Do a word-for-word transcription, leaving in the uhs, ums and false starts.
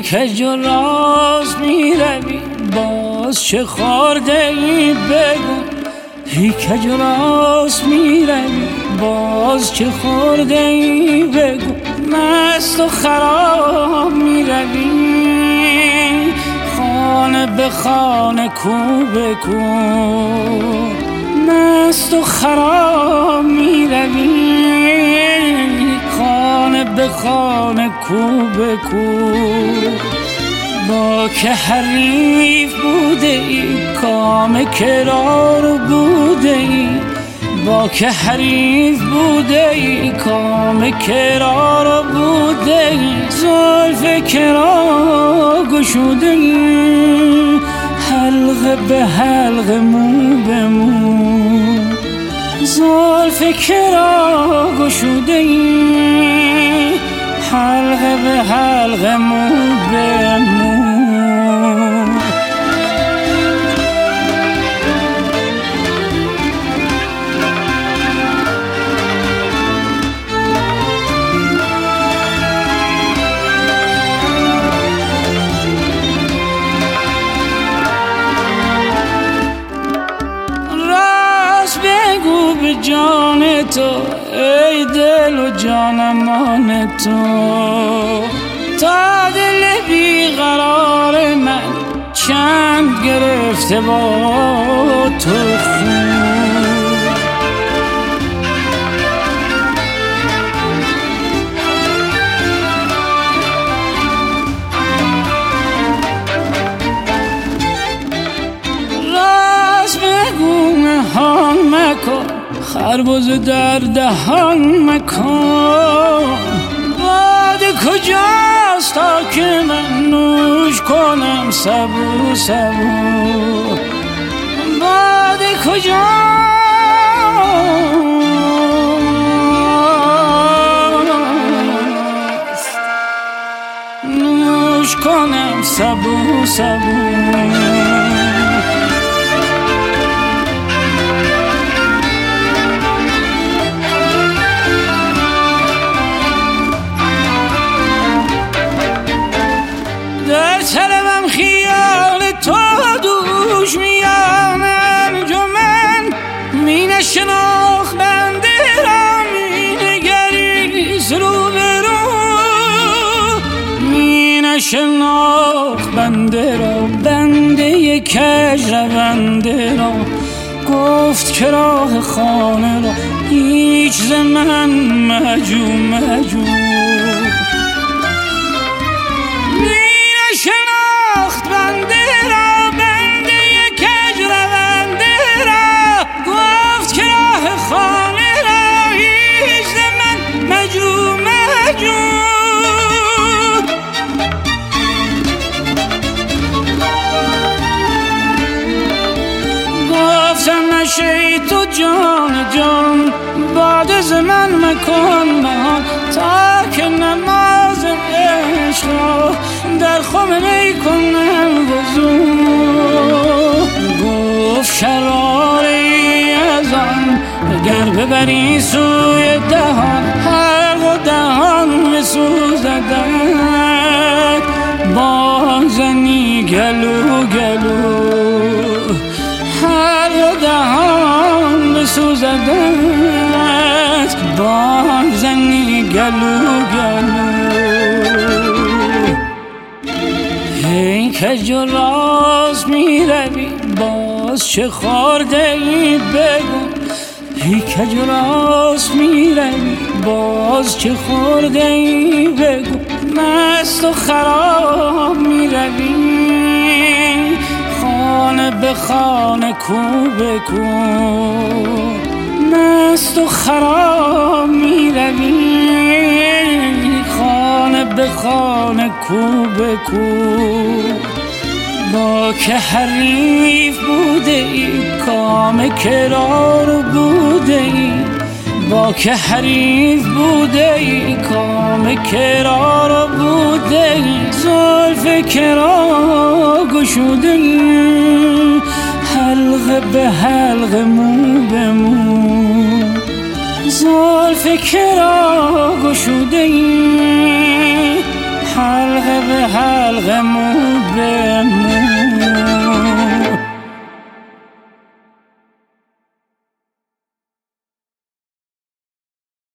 هی کج و راست می روی باز چه خورده ای بگو، هی کج و راست می روی باز چه خورده ای بگو، مست و خراب می روی خانه به خانه کو به کو، مست و خراب می روی خانه به خانه کو به کو. با که حریف بوده ای کام کرار بوده ای، با که حریف بوده ای کام کرار بوده ای، زلف کرا گشوده ای حلقه به حلقه مو به مو، زلف کرا گشوده ای حلقه به حلقه مو به مو. بگو به جان تو ای دل و جانمان تو، تا دل بیقرار من چند گرفته با تو خون. راست بگو نهان مکن خربزه در دهان مکن، باده کجاست تا که من نوش کنم سبو سبو، باده کجاست نوش کنم سبو سبو. در طلبم خیال تو دوش میان انجمن، می نشناخت بنده را می نگریست رو به رو، می نشناخت بنده را بنده کج رونده را، گفت که راه خانه را هیچ ز من مجو مجو، شناخت بنده را بنده کج رونده را، گفت که راه خانه را هیچ ز من مجو مجو. گفتم نشه تو جان جان باد ز من مکن من، تا که نماز عشق را در خم می کنم وضو. گفت شراری از آن اگر ببری سوی دهان، حلق و دهان بسوزدت بازنی گلو گلو، حلق و دهان بسوزدت بازنی گلو گلو. هی کج و راست می روی باز چه خورده ای بگو، هی کج و راست می روی باز چه خورده ای بگو، مست و خراب می روی خانه به خانه کو به کو، مست و خراب می روی خانه به خانه کو به کو. با که حریف بوده ای کام کرار بوده ای، با که حریف بوده ای کام کرار بوده ای، زلف کرا گشوده ای حلقه به حلقه مو به مو، زلف کرا گشوده ای حلقه به حلقه، مو به مو.